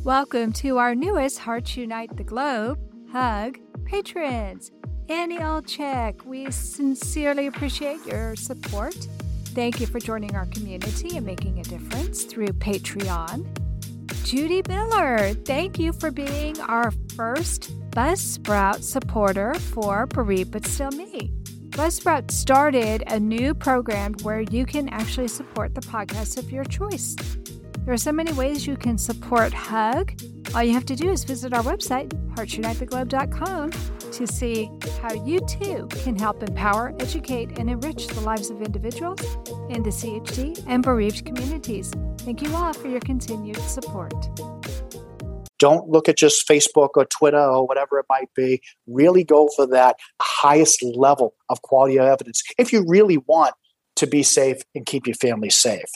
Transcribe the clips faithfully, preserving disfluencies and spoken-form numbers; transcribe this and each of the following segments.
Welcome to our newest Hearts Unite the Globe Hug patrons. Annie Olchek, we sincerely appreciate your support. Thank you for joining our community and making a difference through Patreon. Judy Miller, thank you for being our first Buzzsprout supporter for Bereaved But Still Me. Buzzsprout started a new program where you can actually support the podcast of your choice. There are so many ways you can support Hug. All you have to do is visit our website, hearts unite the globe dot com, to see how you too can help empower, educate, and enrich the lives of individuals in the C H D and bereaved communities. Thank you all for your continued support. Don't look at just Facebook or Twitter or whatever it might be. Really go for that highest level of quality of evidence if you really want to be safe and keep your family safe.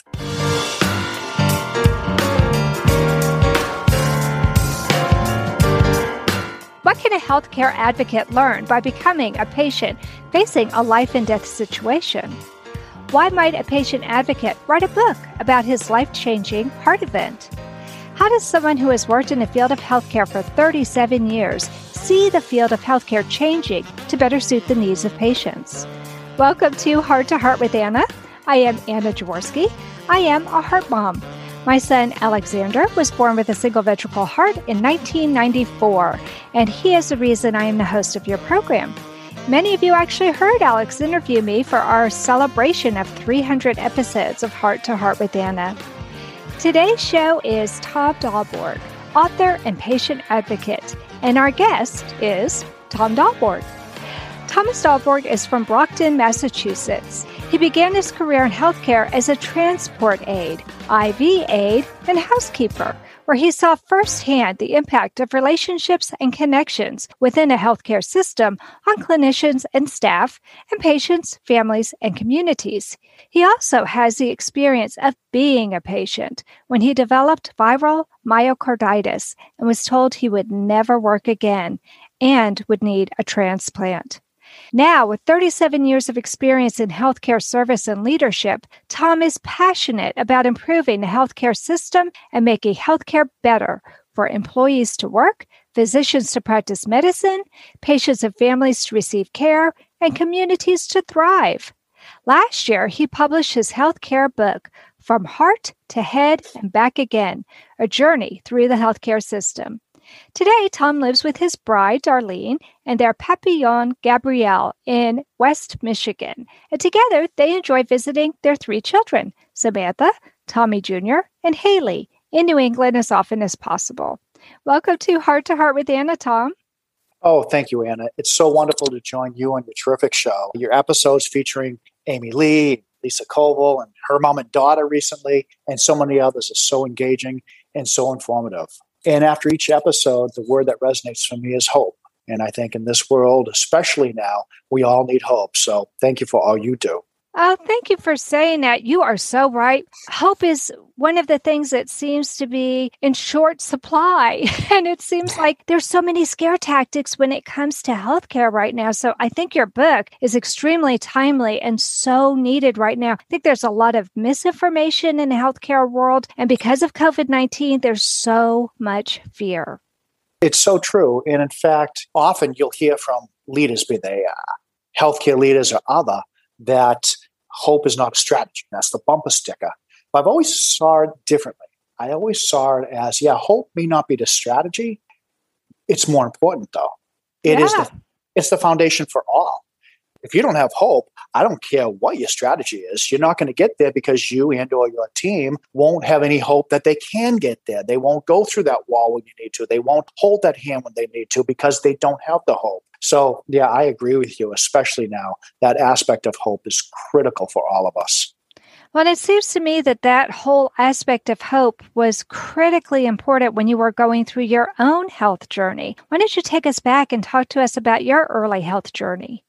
What can a healthcare advocate learn by becoming a patient facing a life and death situation? Why might a patient advocate write a book about his life-changing heart event? How does someone who has worked in the field of healthcare for thirty-seven years see the field of healthcare changing to better suit the needs of patients? Welcome to Heart to Heart with Anna. I am Anna Jaworski. I am a heart mom. My son, Alexander, was born with a single ventricle heart in nineteen ninety-four, and he is the reason I am the host of your program. Many of you actually heard Alex interview me for our celebration of three hundred episodes of Heart to Heart with Anna. Today's show is Tom Dahlborg, author and patient advocate, and our guest is Tom Dahlborg. Thomas Dahlborg is from Brockton, Massachusetts. He began his career in healthcare as a transport aide, I V aide, and housekeeper, where he saw firsthand the impact of relationships and connections within a healthcare system on clinicians and staff, and patients, families, and communities. He also has the experience of being a patient when he developed viral myocarditis and was told he would never work again and would need a transplant. Now, with thirty-seven years of experience in healthcare service and leadership, Tom is passionate about improving the healthcare system and making healthcare better for employees to work, physicians to practice medicine, patients and families to receive care, and communities to thrive. Last year, he published his healthcare book, From Heart to Head and Back Again, a journey through the healthcare system. Today, Tom lives with his bride, Darlene, and their papillon, Gabrielle, in West Michigan. And together, they enjoy visiting their three children, Samantha, Tommy Junior, and Haley, in New England as often as possible. Welcome to Heart to Heart with Anna, Tom. Oh, thank you, Anna. It's so wonderful to join you on your terrific show. Your episodes featuring Amy Lee, Lisa Koval, and her mom and daughter recently, and so many others are so engaging and so informative. And after each episode, the word that resonates for me is hope. And I think in this world, especially now, we all need hope. So thank you for all you do. Oh, thank you for saying that. You are so right. Hope is one of the things that seems to be in short supply. And it seems like there's so many scare tactics when it comes to healthcare right now. So I think your book is extremely timely and so needed right now. I think there's a lot of misinformation in the healthcare world. And because of covid nineteen, there's so much fear. It's so true. And in fact, often you'll hear from leaders, be they uh, healthcare leaders or other, that hope is not a strategy. That's the bumper sticker. But I've always saw it differently. I always saw it as, yeah, hope may not be the strategy. It's more important, though. It yeah. is the, it's the foundation for all. If you don't have hope, I don't care what your strategy is. You're not going to get there because you and or your team won't have any hope that they can get there. They won't go through that wall when you need to. They won't hold that hand when they need to because they don't have the hope. So, yeah, I agree with you, especially now. That aspect of hope is critical for all of us. Well, it seems to me that that whole aspect of hope was critically important when you were going through your own health journey. Why don't you take us back and talk to us about your early health journey?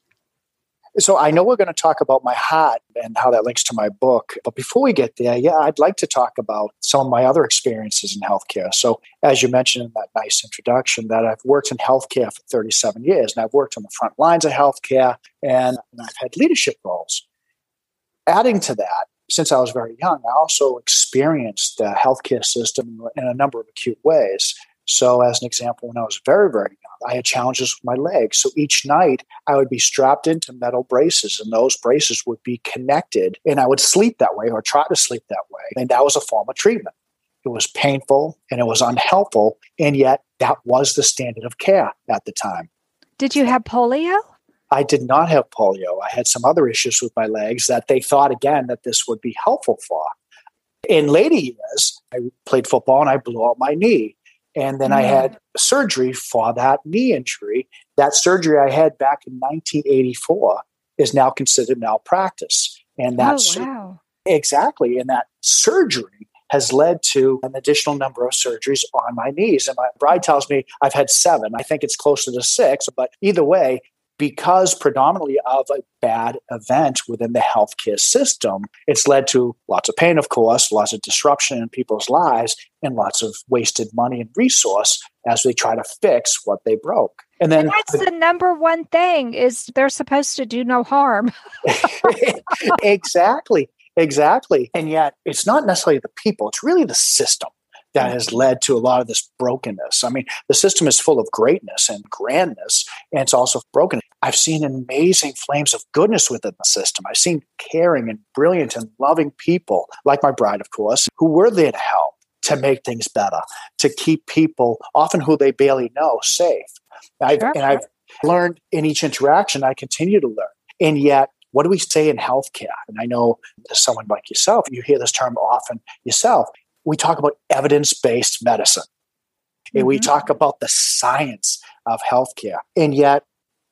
So I know we're going to talk about my heart and how that links to my book. But before we get there, yeah, I'd like to talk about some of my other experiences in healthcare. So as you mentioned in that nice introduction, that I've worked in healthcare for thirty-seven years, and I've worked on the front lines of healthcare, and I've had leadership roles. Adding to that, since I was very young, I also experienced the healthcare system in a number of acute ways. So as an example, when I was very, very young, I had challenges with my legs. So each night I would be strapped into metal braces, and those braces would be connected, and I would sleep that way or try to sleep that way. And that was a form of treatment. It was painful and it was unhelpful, and yet that was the standard of care at the time. Did you have polio? I did not have polio. I had some other issues with my legs that they thought, again, that this would be helpful for. In later years, I played football and I blew out my knee. And then mm. I had surgery for that knee injury. That surgery I had back in nineteen eighty-four is now considered malpractice. And that's oh, wow. exactly. And that surgery has led to an additional number of surgeries on my knees. And my bride tells me I've had seven. I think it's closer to six. But either way, because predominantly of a bad event within the healthcare system, it's led to lots of pain, of course, lots of disruption in people's lives, and lots of wasted money and resource as they try to fix what they broke. And then and that's the, the number one thing is they're supposed to do no harm. Exactly. Exactly. And yet it's not necessarily the people, it's really the system that has led to a lot of this brokenness. I mean, the system is full of greatness and grandness, and it's also broken. I've seen amazing flames of goodness within the system. I've seen caring and brilliant and loving people, like my bride, of course, who were there to help, to make things better, to keep people, often who they barely know, safe. I've, sure. And I've learned in each interaction, I continue to learn. And yet, what do we say in healthcare? And I know as someone like yourself, you hear this term often yourself. We talk about evidence-based medicine. Mm-hmm. And we talk about the science of healthcare. And yet,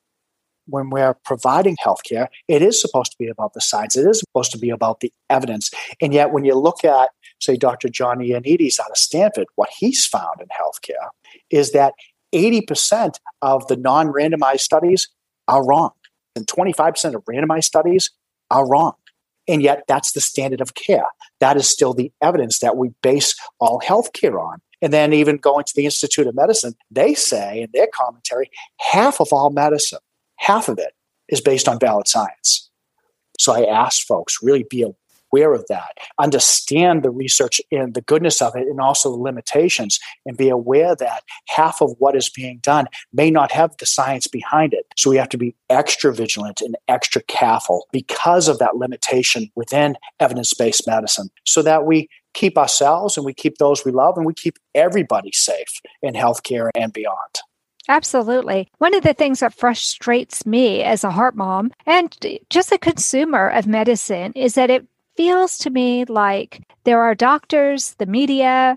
when we're providing healthcare, it is supposed to be about the science. It is supposed to be about the evidence. And yet, when you look at, say, Doctor John Ioannidis out of Stanford, what he's found in healthcare is that eighty percent of the non-randomized studies are wrong. And twenty-five percent of randomized studies are wrong. And yet that's the standard of care. That is still the evidence that we base all healthcare on. And then even going to the Institute of Medicine, they say in their commentary, half of all medicine, half of it is based on valid science. So I ask folks, really be aware of that, understand the research and the goodness of it, and also the limitations, and be aware that half of what is being done may not have the science behind it. So we have to be extra vigilant and extra careful because of that limitation within evidence-based medicine, so that we keep ourselves and we keep those we love and we keep everybody safe in healthcare and beyond. Absolutely. One of the things that frustrates me as a heart mom and just a consumer of medicine is that it feels to me like there are doctors, the media,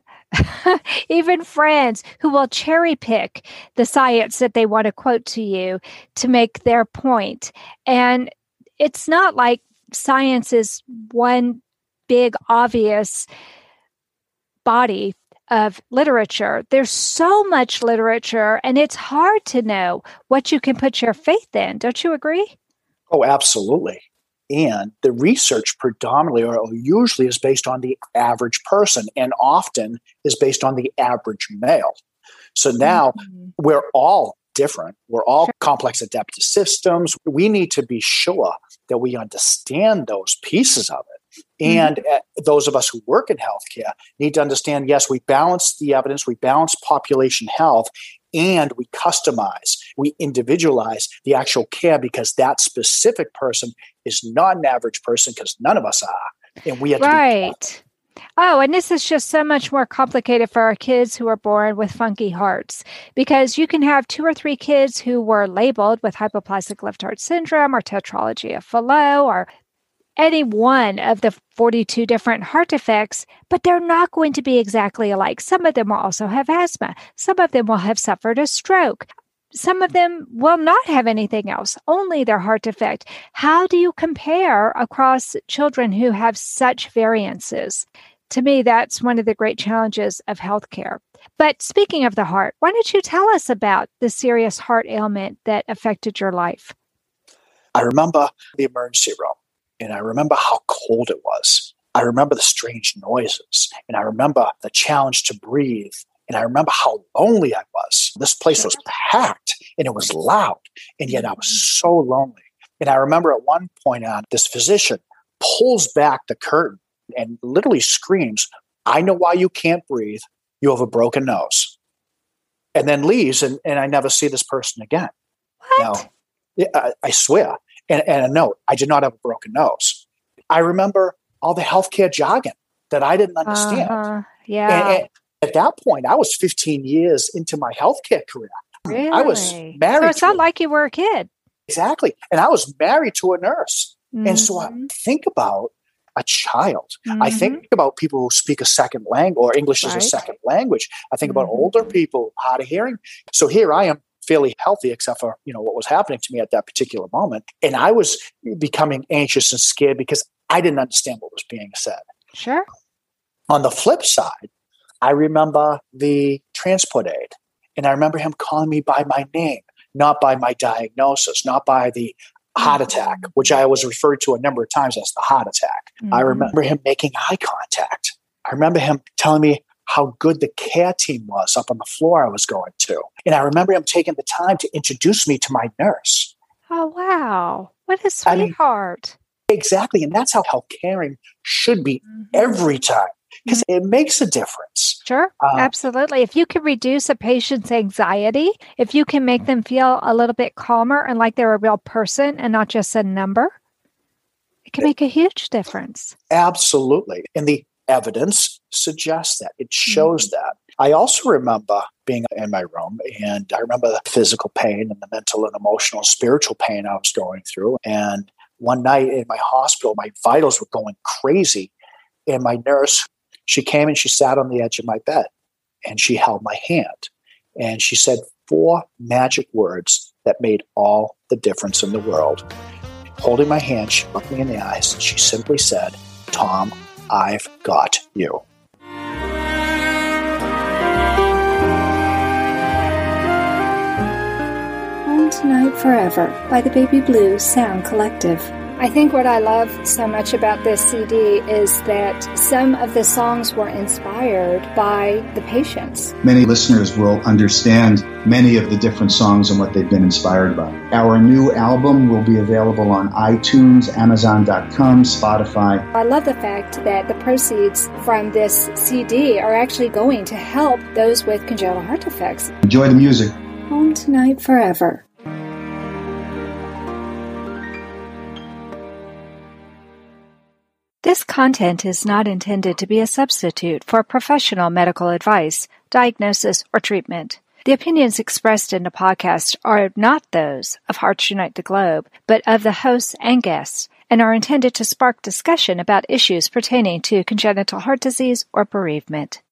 even friends who will cherry pick the science that they want to quote to you to make their point. And it's not like science is one big, obvious body of literature. There's so much literature, and it's hard to know what you can put your faith in. Don't you agree? Oh, absolutely. And the research predominantly or usually is based on the average person, and often is based on the average male. So now mm-hmm. we're all different. We're all sure. complex adaptive systems. We need to be sure that we understand those pieces of it. And mm-hmm. uh, those of us who work in healthcare need to understand, yes, we balance the evidence, we balance population health, and we customize, we individualize the actual care, because that specific person is not an average person, because none of us are. And we have to right. be Oh, and this is just so much more complicated for our kids who are born with funky hearts, because you can have two or three kids who were labeled with hypoplastic left heart syndrome or tetralogy of Fallot or any one of the forty-two different heart defects, but they're not going to be exactly alike. Some of them will also have asthma. Some of them will have suffered a stroke. Some of them will not have anything else, only their heart defect. How do you compare across children who have such variances? To me, that's one of the great challenges of healthcare. But speaking of the heart, why don't you tell us about the serious heart ailment that affected your life? I remember the emergency room. And I remember how cold it was. I remember the strange noises. And I remember the challenge to breathe. And I remember how lonely I was. This place was packed and it was loud. And yet I was so lonely. And I remember at one point on, this physician pulls back the curtain and literally screams, "I know why you can't breathe. You have a broken nose." And then leaves, and, and I never see this person again. What? Now, I, I swear. And, and a note, I did not have a broken nose. I remember all the healthcare jargon that I didn't understand. Uh-huh. Yeah. And, and at that point, I was fifteen years into my healthcare career. Really? I was married. So it's to not a, like you were a kid. Exactly. And I was married to a nurse. Mm-hmm. And so I think about a child. Mm-hmm. I think about people who speak a second language or English Right. as a second language. I think Mm-hmm. about older people, hard of hearing. So here I am, fairly healthy, except for, you know, what was happening to me at that particular moment. And I was becoming anxious and scared because I didn't understand what was being said. Sure. On the flip side, I remember the transport aide, and I remember him calling me by my name, not by my diagnosis, not by the heart attack, which I was referred to a number of times as the heart attack. Mm-hmm. I remember him making eye contact. I remember him telling me how good the care team was up on the floor I was going to. And I remember him taking the time to introduce me to my nurse. Oh, wow. What a I mean, sweetheart. Exactly. And that's how health caring should be Mm-hmm. every time, because it makes a difference. Sure, Uh, absolutely. If you can reduce a patient's anxiety, if you can make them feel a little bit calmer and like they're a real person and not just a number, it can make a huge difference. Absolutely. And the evidence suggests that. It shows mm-hmm. that. I also remember being in my room, and I remember the physical pain and the mental and emotional and spiritual pain I was going through. And one night in my hospital, my vitals were going crazy. And my nurse, she came and she sat on the edge of my bed, and she held my hand. And she said four magic words that made all the difference in the world. Holding my hand, she looked me in the eyes, and she simply said, "Tom, I've got you." Home Tonight Forever by the Baby Blue Sound Collective. I think what I love so much about this C D is that some of the songs were inspired by the patients. Many listeners will understand many of the different songs and what they've been inspired by. Our new album will be available on iTunes, Amazon dot com, Spotify. I love the fact that the proceeds from this C D are actually going to help those with congenital heart defects. Enjoy the music. Home Tonight Forever. This content is not intended to be a substitute for professional medical advice, diagnosis, or treatment. The opinions expressed in the podcast are not those of Hearts Unite the Globe, but of the hosts and guests, and are intended to spark discussion about issues pertaining to congenital heart disease or bereavement.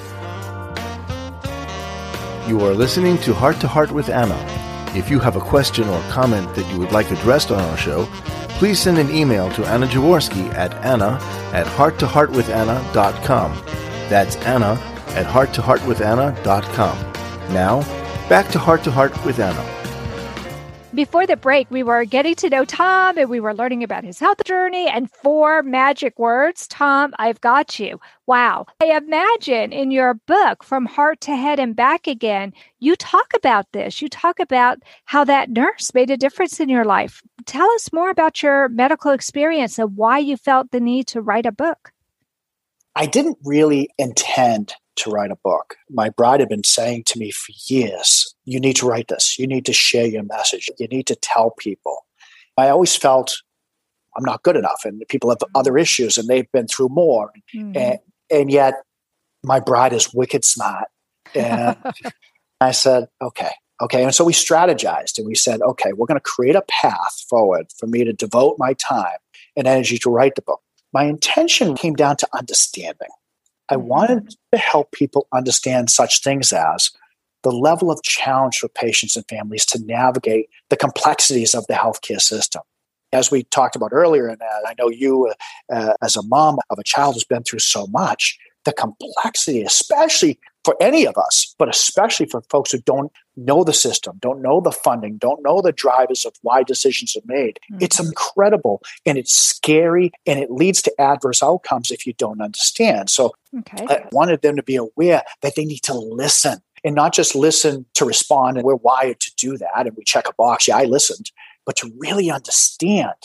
You are listening to Heart to Heart with Anna. If you have a question or comment that you would like addressed on our show, please send an email to Anna Jaworski at anna at heart to heart with anna dot com. That's Anna at heart to heart with anna dot com. Now, back to Heart to Heart with Anna. Before the break, we were getting to know Tom, and we were learning about his health journey and four magic words. Tom, I've got you. Wow. I imagine in your book, From Heart to Head and Back Again, you talk about this. You talk about how that nurse made a difference in your life. Tell us more about your medical experience and why you felt the need to write a book. I didn't really intend to write a book. My bride had been saying to me for years, "You need to write this. You need to share your message. You need to tell people." I always felt I'm not good enough, and people have other issues, and they've been through more. Mm-hmm. And, and yet my bride is wicked smart. And I said, okay, okay. And so we strategized, and we said, okay, we're going to create a path forward for me to devote my time and energy to write the book. My intention came down to understanding. I wanted to help people understand such things as the level of challenge for patients and families to navigate the complexities of the healthcare system. As we talked about earlier, and I know you uh, as a mom of a child who's been through so much, the complexity, especially for any of us, but especially for folks who don't know the system, don't know the funding, don't know the drivers of why decisions are made. Mm-hmm. It's incredible, and it's scary, and it leads to adverse outcomes if you don't understand. So okay. I wanted them to be aware that they need to listen, and not just listen to respond. And we're wired to do that, and we check a box. Yeah, I listened. But to really understand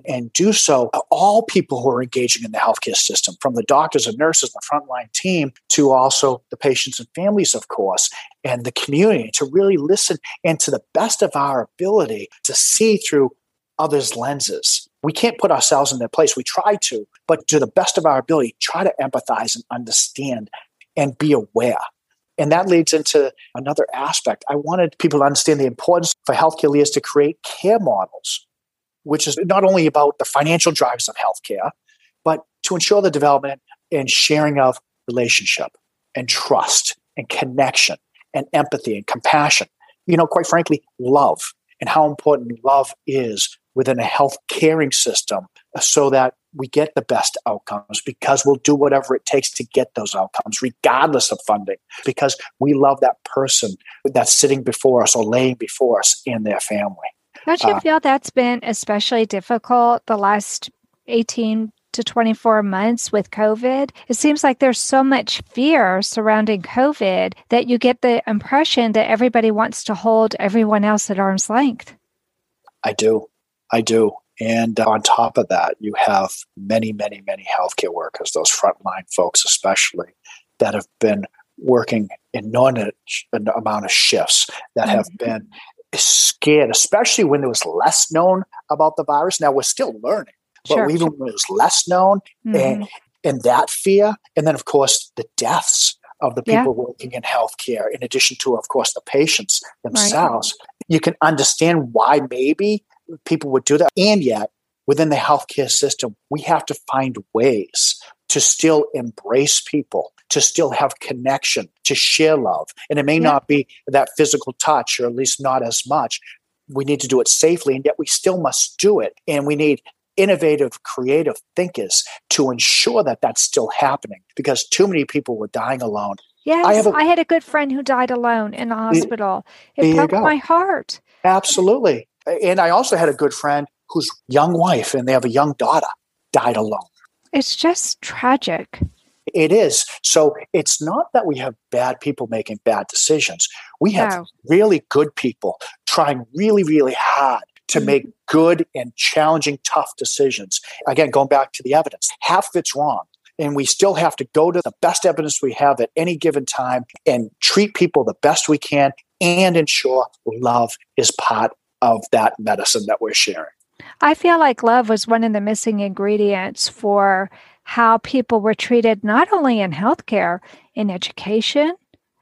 and do so, all people who are engaging in the healthcare system, from the doctors and nurses, the frontline team, to also the patients and families, of course, and the community, to really listen and to the best of our ability to see through others' lenses. We can't put ourselves in their place. We try to, but to the best of our ability, try to empathize and understand and be aware. And that leads into another aspect. I wanted people to understand the importance for healthcare leaders to create care models, which is not only about the financial drivers of healthcare, but to ensure the development and sharing of relationship and trust and connection and empathy and compassion. You know, quite frankly, love, and how important love is within a health caring system so that we get the best outcomes, because we'll do whatever it takes to get those outcomes, regardless of funding, because we love that person that's sitting before us or laying before us and their family. Don't you Uh, feel that's been especially difficult the last eighteen to twenty-four months with COVID? It seems like there's so much fear surrounding COVID that you get the impression that everybody wants to hold everyone else at arm's length. I do. I do. And on top of that, you have many, many, many healthcare workers, those frontline folks especially, that have been working inordinate amount of shifts, that have mm-hmm. been scared, especially when there was less known about the virus. Now, we're still learning, but sure, even sure. when it was less known, mm-hmm. and, and that fear, and then, of course, the deaths of the people yeah. working in healthcare, in addition to, of course, the patients themselves, right. You can understand why maybe people would do that. And yet, within the healthcare system, we have to find ways to still embrace people, to still have connection, to share love. And it may yeah. not be that physical touch, or at least not as much. We need to do it safely, and yet we still must do it. And we need innovative, creative thinkers to ensure that that's still happening, because too many people were dying alone. Yes, I, have a, I had a good friend who died alone in the hospital. It broke my heart. Absolutely. And I also had a good friend whose young wife, and they have a young daughter, died alone. It's just tragic. It is. So it's not that we have bad people making bad decisions. We have no. really good people trying really, really hard to mm-hmm. make good and challenging, tough decisions. Again, going back to the evidence, half of it's wrong. And we still have to go to the best evidence we have at any given time and treat people the best we can, and ensure love is part of that medicine that we're sharing. I feel like love was one of the missing ingredients for how people were treated, not only in healthcare, in education,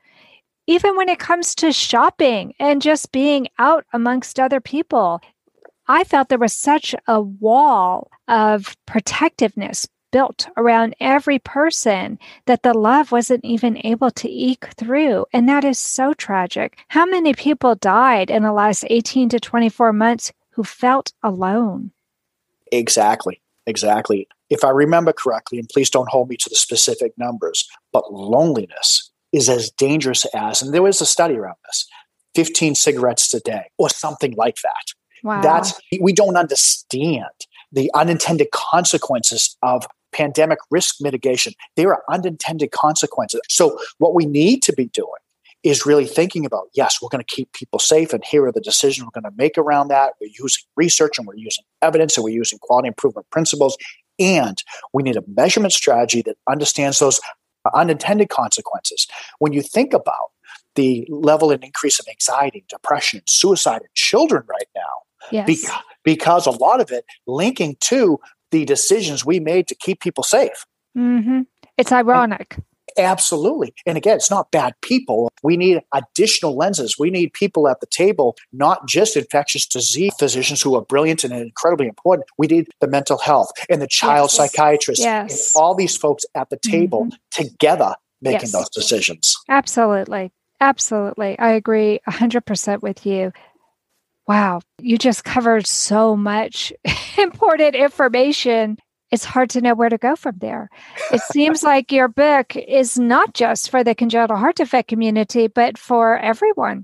even when it comes to shopping and just being out amongst other people. I felt there was such a wall of protectiveness built around every person that the love wasn't even able to eke through. And that is so tragic. How many people died in the last eighteen to twenty-four months who felt alone? Exactly. Exactly. If I remember correctly, and please don't hold me to the specific numbers, but loneliness is as dangerous as, and there was a study around this, fifteen cigarettes a day or something like that. Wow. That's, we don't understand the unintended consequences of pandemic risk mitigation. There are unintended consequences. So what we need to be doing is really thinking about, yes, we're going to keep people safe, and here are the decisions we're going to make around that. We're using research, and we're using evidence, and we're using quality improvement principles. And we need a measurement strategy that understands those unintended consequences. When you think about the level and increase of anxiety, depression, suicide in children right now, yes. because, because a lot of it linking to the decisions we made to keep people safe. Mm-hmm. It's ironic. And absolutely. And again, it's not bad people. We need additional lenses. We need people at the table, not just infectious disease physicians who are brilliant and incredibly important. We need the mental health and the child yes. psychiatrists, yes. and all these folks at the table mm-hmm. together making yes. those decisions. Absolutely. Absolutely. I agree one hundred percent with you. Wow. You just covered so much important information. It's hard to know where to go from there. It seems like your book is not just for the congenital heart defect community, but for everyone.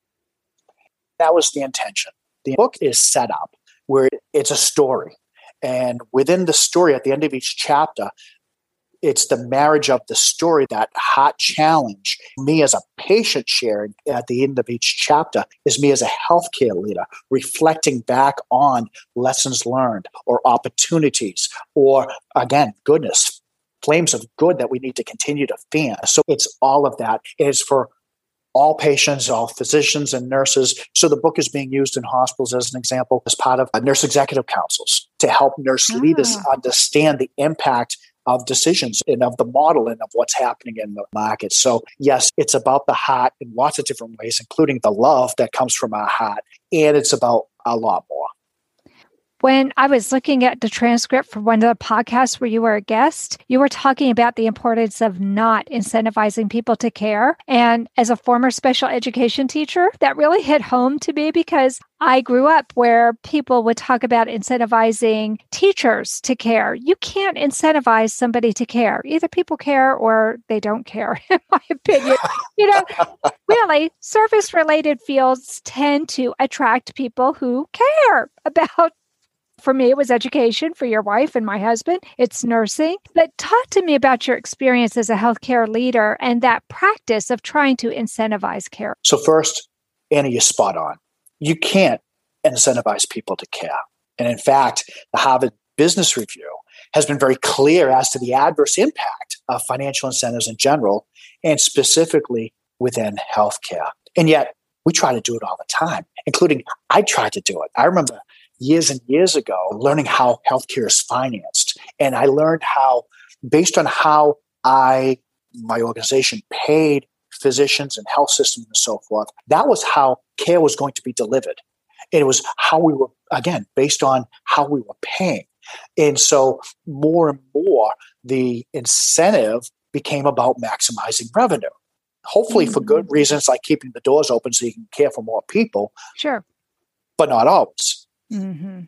That was the intention. The book is set up where it's a story. And within the story, at the end of each chapter, It's the marriage of the story, that heart challenge. Me as a patient sharing at the end of each chapter is me as a healthcare leader reflecting back on lessons learned or opportunities or, again, goodness, flames of good that we need to continue to fan. So it's all of that. It is for all patients, all physicians and nurses. So the book is being used in hospitals as an example as part of nurse executive councils to help nurse oh. leaders understand the impact of decisions and of the model and of what's happening in the market. So yes, it's about the heart in lots of different ways, including the love that comes from our heart. And it's about a lot more. When I was looking at the transcript for one of the podcasts where you were a guest, you were talking about the importance of not incentivizing people to care. And as a former special education teacher, that really hit home to me because I grew up where people would talk about incentivizing teachers to care. You can't incentivize somebody to care. Either people care or they don't care, in my opinion. You know, really, service-related fields tend to attract people who care about. For me, it was education. For your wife and my husband, it's nursing. But talk to me about your experience as a healthcare leader and that practice of trying to incentivize care. So first, Anna, you're spot on. You can't incentivize people to care. And in fact, the Harvard Business Review has been very clear as to the adverse impact of financial incentives in general, and specifically within healthcare. And yet, we try to do it all the time, including I tried to do it. I remember years and years ago, learning how healthcare is financed. And I learned how, based on how I, my organization paid physicians and health systems and so forth, that was how care was going to be delivered. And it was how we were, again, based on how we were paying. And so more and more, the incentive became about maximizing revenue. Hopefully mm-hmm. for good reasons like keeping the doors open so you can care for more people. Sure. But not always. Mm-hmm.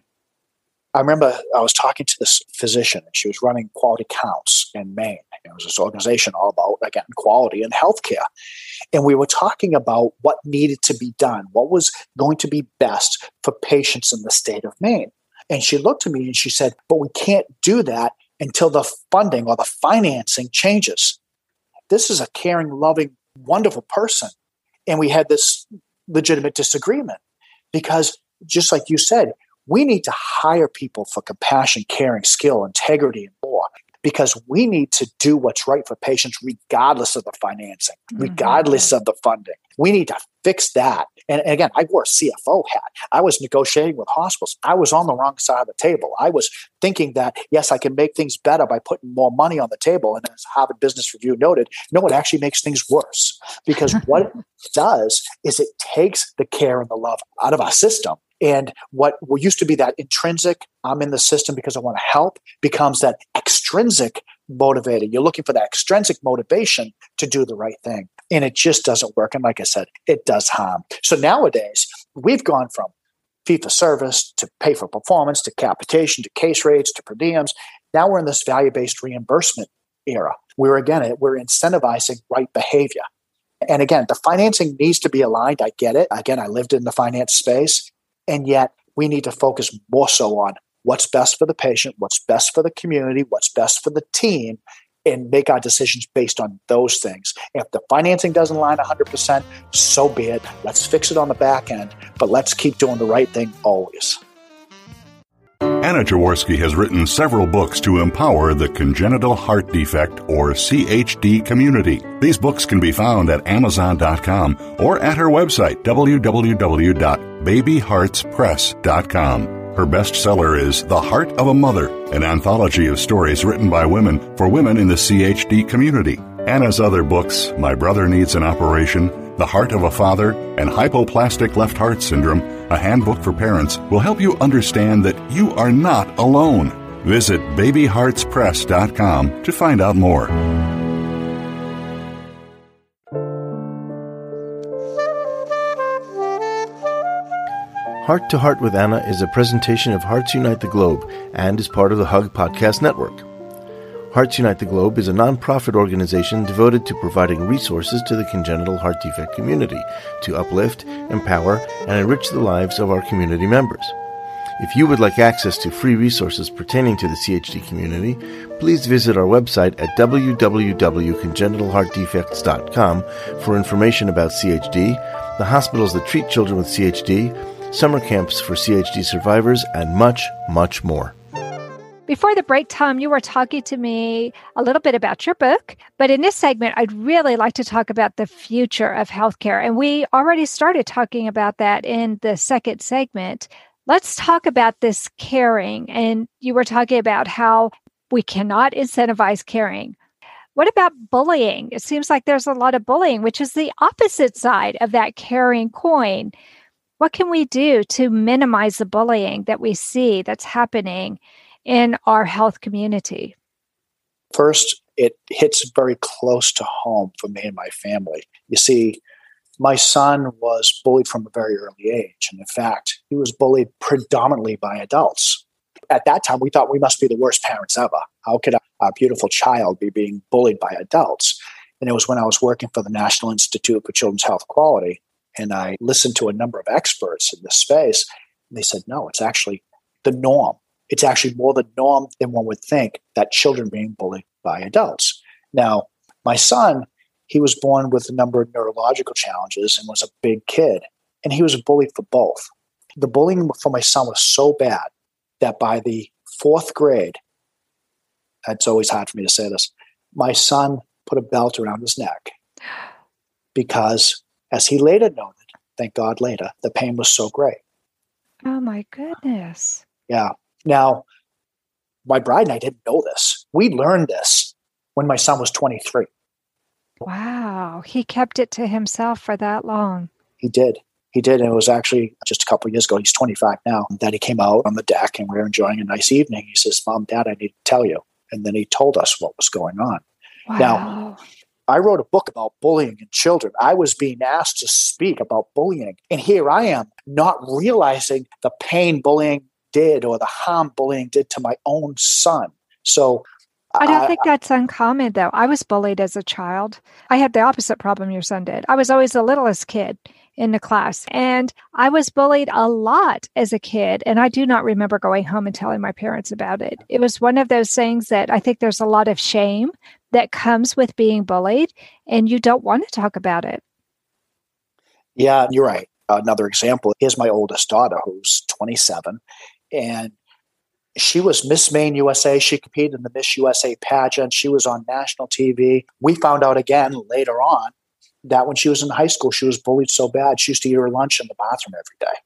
I remember I was talking to this physician, and she was running Quality Counts in Maine. It was this organization all about, again, quality in healthcare. And we were talking about what needed to be done, what was going to be best for patients in the state of Maine. And she looked at me and she said, but we can't do that until the funding or the financing changes. This is a caring, loving, wonderful person. And we had this legitimate disagreement because, just like you said, we need to hire people for compassion, caring, skill, integrity, and more, because we need to do what's right for patients regardless of the financing, mm-hmm. regardless of the funding. We need to fix that. And, and again, I wore a C F O hat. I was negotiating with hospitals. I was on the wrong side of the table. I was thinking that, yes, I can make things better by putting more money on the table. And as Harvard Business Review noted, no, it actually makes things worse, because what it does is it takes the care and the love out of our system. And what used to be that intrinsic, I'm in the system because I want to help, becomes that extrinsic motivator. You're looking for that extrinsic motivation to do the right thing. And it just doesn't work. And like I said, it does harm. So nowadays, we've gone from fee-for-service to pay-for-performance to capitation to case rates to per diems. Now we're in this value-based reimbursement era. We're, again, we're incentivizing right behavior. And again, the financing needs to be aligned. I get it. Again, I lived in the finance space. And yet we need to focus more so on what's best for the patient, what's best for the community, what's best for the team, and make our decisions based on those things. If the financing doesn't align one hundred percent, so be it. Let's fix it on the back end, but let's keep doing the right thing always. Anna Jaworski has written several books to empower the congenital heart defect, or C H D, community. These books can be found at amazon dot com or at her website, w w w dot baby hearts press dot com. Her bestseller is The Heart of a Mother, an anthology of stories written by women for women in the C H D community. Anna's other books, My Brother Needs an Operation, The Heart of a Father, and Hypoplastic Left Heart Syndrome, a handbook for parents, will help you understand that you are not alone. Visit baby hearts press dot com to find out more. Heart to Heart with Anna is a presentation of Hearts Unite the Globe and is part of the Hug Podcast Network. Hearts Unite the Globe is a non-profit organization devoted to providing resources to the congenital heart defect community to uplift, empower, and enrich the lives of our community members. If you would like access to free resources pertaining to the C H D community, please visit our website at w w w dot congenital heart defects dot com for information about C H D, the hospitals that treat children with C H D, summer camps for C H D survivors, and much, much more. Before the break, Tom, you were talking to me a little bit about your book, but in this segment, I'd really like to talk about the future of healthcare. And we already started talking about that in the second segment. Let's talk about this caring. And you were talking about how we cannot incentivize caring. What about bullying? It seems like there's a lot of bullying, which is the opposite side of that caring coin. What can we do to minimize the bullying that we see that's happening in our health community? First, it hits very close to home for me and my family. You see, my son was bullied from a very early age. And in fact, he was bullied predominantly by adults. At that time, we thought we must be the worst parents ever. How could a, a beautiful child be being bullied by adults? And it was when I was working for the National Institute for Children's Health Quality, and I listened to a number of experts in this space, and they said, no, it's actually the norm. It's actually more the norm than one would think that children being bullied by adults. Now, my son, he was born with a number of neurological challenges and was a big kid, and he was bullied for both. The bullying for my son was so bad that by the fourth grade, it's always hard for me to say this, my son put a belt around his neck because, as he later noted, thank God later, the pain was so great. Oh my goodness. Yeah. Now, my bride and I didn't know this. We learned this when my son was twenty-three. Wow. He kept it to himself for that long. He did. He did. And it was actually just a couple of years ago. He's twenty-five now. That he came out on the deck and we were enjoying a nice evening. He says, Mom, Dad, I need to tell you. And then he told us what was going on. Wow. Now, I wrote a book about bullying in children. I was being asked to speak about bullying. And here I am not realizing the pain bullying did or the harm bullying did to my own son. So I don't I, think that's uncommon, though. I was bullied as a child. I had the opposite problem your son did. I was always the littlest kid in the class, and I was bullied a lot as a kid, and I do not remember going home and telling my parents about it. It was one of those things that I think there's a lot of shame that comes with being bullied, and you don't want to talk about it. Yeah, you're right. Another example, here's my oldest daughter, who's twenty-seven, and she was Miss Maine U S A. She competed in the Miss U S A pageant. She was on national T V. We found out again later on that when she was in high school, she was bullied so bad, she used to eat her lunch in the bathroom every day.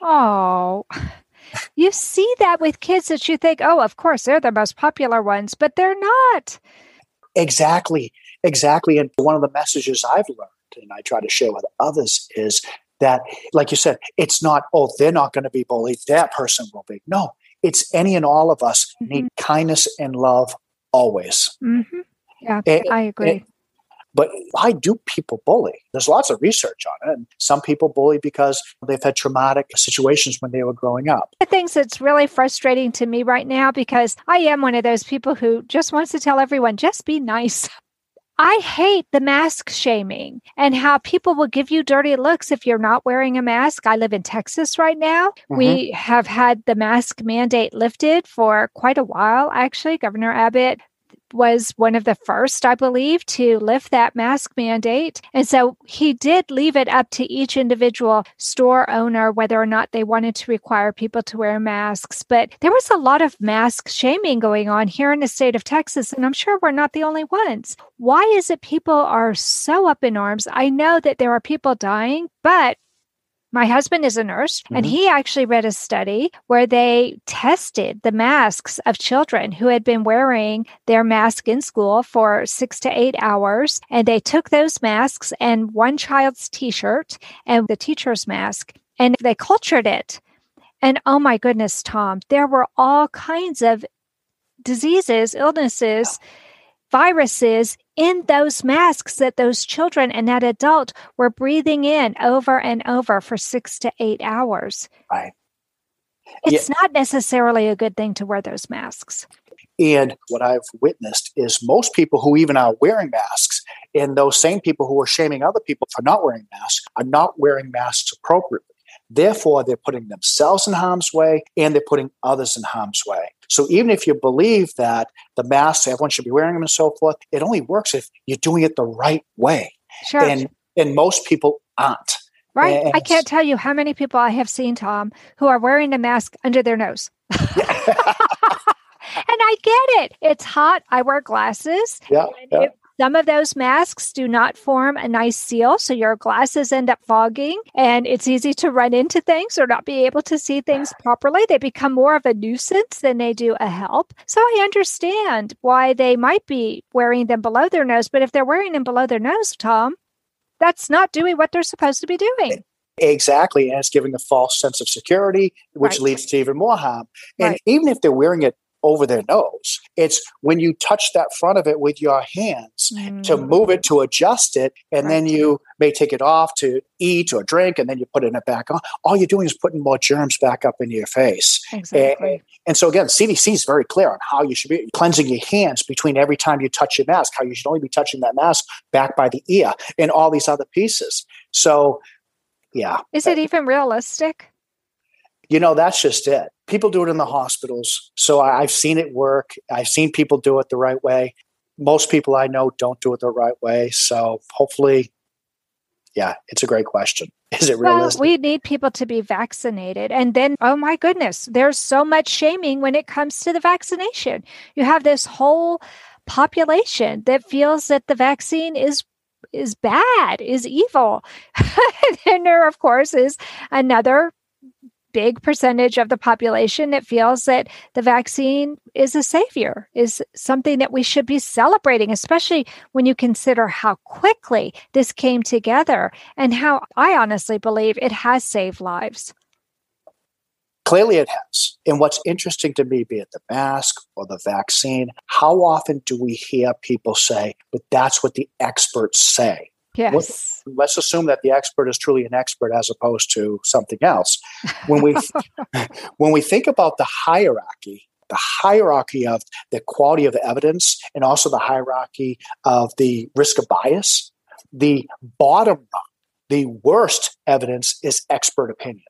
Oh, you see that with kids that you think, oh, of course, they're the most popular ones, but they're not. Exactly. Exactly. And one of the messages I've learned, and I try to share with others, is that, like you said, it's not, oh, they're not going to be bullied, that person will be. No, it's any and all of us mm-hmm. need kindness and love always. Mm-hmm. Yeah, and, I agree. And, but why do people bully? There's lots of research on it. And some people bully because they've had traumatic situations when they were growing up. The things that's really frustrating to me right now, because I am one of those people who just wants to tell everyone, just be nice. I hate the mask shaming and how people will give you dirty looks if you're not wearing a mask. I live in Texas right now. Mm-hmm. We have had the mask mandate lifted for quite a while, actually. Governor Abbott was one of the first, I believe, to lift that mask mandate. And so he did leave it up to each individual store owner whether or not they wanted to require people to wear masks. But there was a lot of mask shaming going on here in the state of Texas, and I'm sure we're not the only ones. Why is it people are so up in arms? I know that there are people dying, but my husband is a nurse, mm-hmm. and he actually read a study where they tested the masks of children who had been wearing their mask in school for six to eight hours. And they took those masks and one child's T-shirt and the teacher's mask, and they cultured it. And oh my goodness, Tom, there were all kinds of diseases, illnesses, viruses in those masks that those children and that adult were breathing in over and over for six to eight hours. Right. It's yeah. not necessarily a good thing to wear those masks. And what I've witnessed is most people who even are wearing masks, and those same people who are shaming other people for not wearing masks, are not wearing masks appropriately. Therefore, they're putting themselves in harm's way and they're putting others in harm's way. So even if you believe that the masks, everyone should be wearing them and so forth, it only works if you're doing it the right way. Sure. And, and most people aren't. Right. And I can't tell you how many people I have seen, Tom, who are wearing a mask under their nose. And I get it. It's hot. I wear glasses. Yeah, yeah. It, some of those masks do not form a nice seal, so your glasses end up fogging, and it's easy to run into things or not be able to see things properly. They become more of a nuisance than they do a help. So I understand why they might be wearing them below their nose, but if they're wearing them below their nose, Tom, that's not doing what they're supposed to be doing. Exactly. And it's giving a false sense of security, which Right. leads to even more harm. And Right. even if they're wearing it over their nose, it's when you touch that front of it with your hands Mm. to move it, to adjust it, and Right. then you may take it off to eat or drink, and then you put it back on. All you're doing is putting more germs back up into your face. Exactly. And, and so again, C D C is very clear on how you should be cleansing your hands between every time you touch your mask, how you should only be touching that mask back by the ear and all these other pieces. So yeah. Is it even realistic? You know, that's just it. People do it in the hospitals. So I, I've seen it work. I've seen people do it the right way. Most people I know don't do it the right way. So hopefully, yeah, it's a great question. Is it Well, realistic? we need people to be vaccinated. And then, oh my goodness, there's so much shaming when it comes to the vaccination. You have this whole population that feels that the vaccine is is bad, is evil. And then there, of course, is another big percentage of the population that feels that the vaccine is a savior, is something that we should be celebrating, especially when you consider how quickly this came together and how I honestly believe it has saved lives. Clearly it has. And what's interesting to me, be it the mask or the vaccine, how often do we hear people say, but that's what the experts say? Yes. What, let's assume that the expert is truly an expert as opposed to something else. When we when we think about the hierarchy, the hierarchy of the quality of the evidence and also the hierarchy of the risk of bias, the bottom rung, the worst evidence is expert opinion.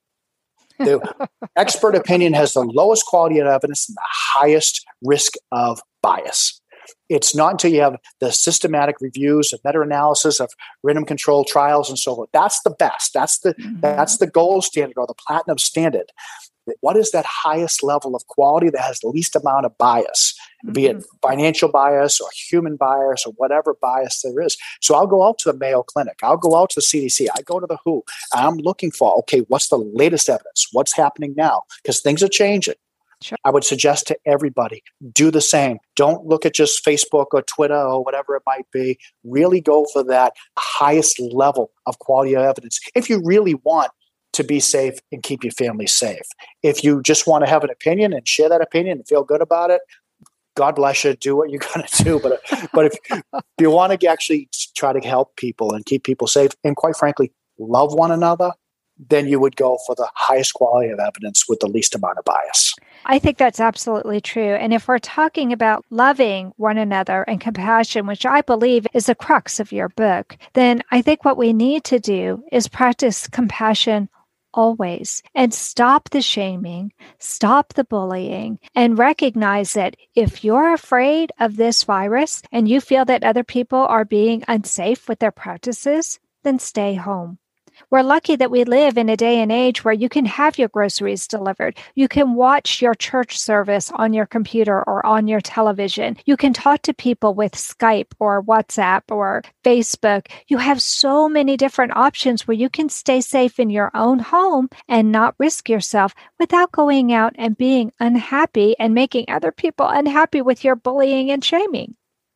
The expert opinion has the lowest quality of evidence and the highest risk of bias. It's not until you have the systematic reviews and meta-analysis of random controlled trials and so forth. That's the best. That's the mm-hmm. that's the gold standard or the platinum standard. What is that highest level of quality that has the least amount of bias, mm-hmm. be it financial bias or human bias or whatever bias there is? So I'll go out to the Mayo Clinic. I'll go out to the C D C. I go to the W H O. I'm looking for, okay, what's the latest evidence? What's happening now? Because things are changing. Sure. I would suggest to everybody, do the same. Don't look at just Facebook or Twitter or whatever it might be. Really go for that highest level of quality of evidence. If you really want to be safe and keep your family safe. If you just want to have an opinion and share that opinion and feel good about it, God bless you, do what you're going to do. But, but if, if you want to actually try to help people and keep people safe and quite frankly, love one another, then you would go for the highest quality of evidence with the least amount of bias. I think that's absolutely true. And if we're talking about loving one another and compassion, which I believe is the crux of your book, then I think what we need to do is practice compassion always and stop the shaming, stop the bullying, and recognize that if you're afraid of this virus and you feel that other people are being unsafe with their practices, then stay home. We're lucky that we live in a day and age where you can have your groceries delivered. You can watch your church service on your computer or on your television. You can talk to people with Skype or WhatsApp or Facebook. You have so many different options where you can stay safe in your own home and not risk yourself without going out and being unhappy and making other people unhappy with your bullying and shaming.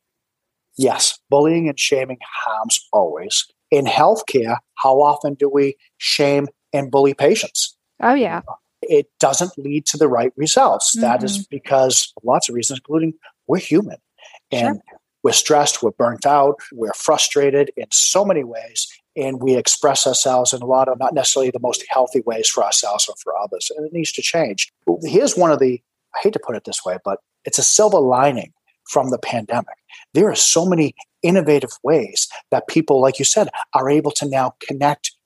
Yes, bullying and shaming harms always. In healthcare, how often do we shame and bully patients? Oh, yeah. It doesn't lead to the right results. Mm-hmm. That is because of lots of reasons, including we're human. And sure. We're stressed, we're burnt out, we're frustrated in so many ways, and we express ourselves in a lot of not necessarily the most healthy ways for ourselves or for others. And it needs to change. Here's one of the, I hate to put it this way, but it's a silver lining from the pandemic. There are so many innovative ways that people, like you said, are able to now connect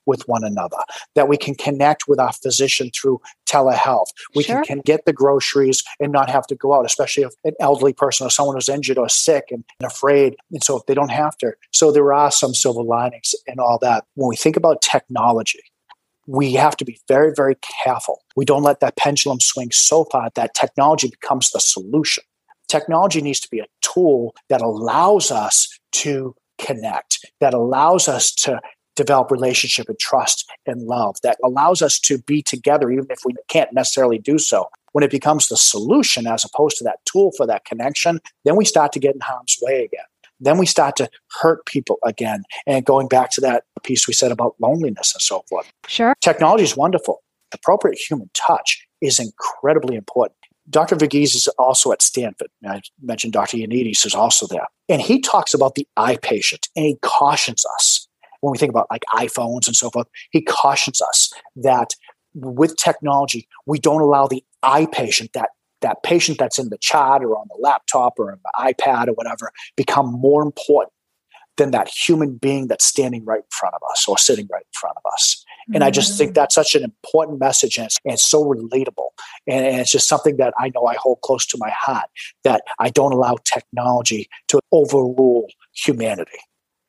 with one another, that we can connect with our physician through telehealth. We Sure. can, can get the groceries and not have to go out, especially if an elderly person or someone who's injured or sick and, and afraid. And so if they don't have to. So there are some silver linings and all that. When we think about technology, we have to be very, very careful. We don't let that pendulum swing so far that technology becomes the solution. Technology needs to be a tool that allows us to connect, that allows us to develop relationship and trust and love, that allows us to be together even if we can't necessarily do so. When it becomes the solution as opposed to that tool for that connection, then we start to get in harm's way again. Then we start to hurt people again. And going back to that piece we said about loneliness and so forth. Sure. Technology is wonderful. Appropriate human touch is incredibly important. Doctor Verghese is also at Stanford. I mentioned Doctor Ioannidis is also there. And he talks about the eye patient, and he cautions us. When we think about like iPhones and so forth, he cautions us that with technology, we don't allow the eye patient, that that patient that's in the chart or on the laptop or on the iPad or whatever, become more important than that human being that's standing right in front of us or sitting right in front of us. And mm-hmm. I just think that's such an important message, and it's, and it's so relatable. And, and it's just something that I know I hold close to my heart, that I don't allow technology to overrule humanity.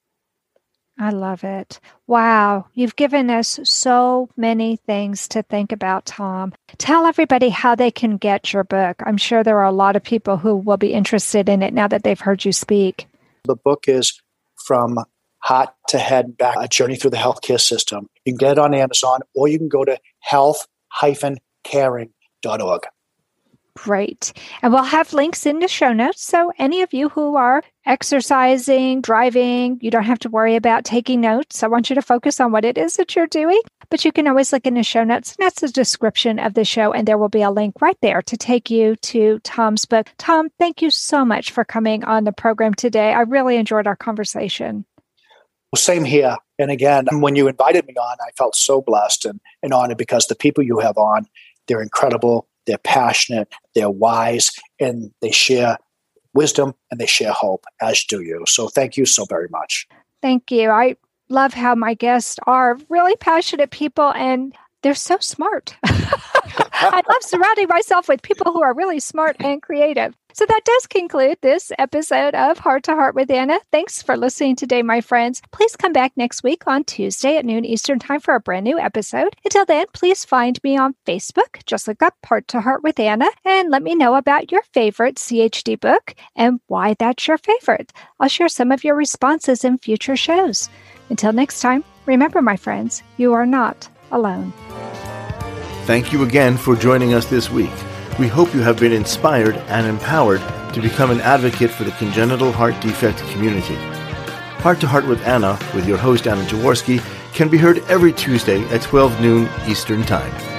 I love it. Wow. You've given us so many things to think about, Tom. Tell everybody how they can get your book. I'm sure there are a lot of people who will be interested in it now that they've heard you speak. The book is From Heart to Head Back, A Journey Through the Healthcare System. You can get it on Amazon, or you can go to health dash caring dot org. Great. And we'll have links in the show notes. So any of you who are exercising, driving, you don't have to worry about taking notes. I want you to focus on what it is that you're doing. But you can always look in the show notes. And that's the description of the show. And there will be a link right there to take you to Tom's book. Tom, thank you so much for coming on the program today. I really enjoyed our conversation. Well, same here. And again, when you invited me on, I felt so blessed and, and honored, because the people you have on, they're incredible. They're passionate, they're wise, and they share wisdom and they share hope, as do you. So thank you so very much. Thank you. I love how my guests are really passionate people, and they're so smart. I love surrounding myself with people who are really smart and creative. So that does conclude this episode of Heart to Heart with Anna. Thanks for listening today, my friends. Please come back next week on Tuesday at noon Eastern Time for a brand new episode. Until then, please find me on Facebook. Just look up Heart to Heart with Anna and let me know about your favorite C H D book and why that's your favorite. I'll share some of your responses in future shows. Until next time, remember, my friends, you are not alone. Thank you again for joining us this week. We hope you have been inspired and empowered to become an advocate for the congenital heart defect community. Heart to Heart with Anna, with your host Anna Jaworski, can be heard every Tuesday at twelve noon Eastern Time.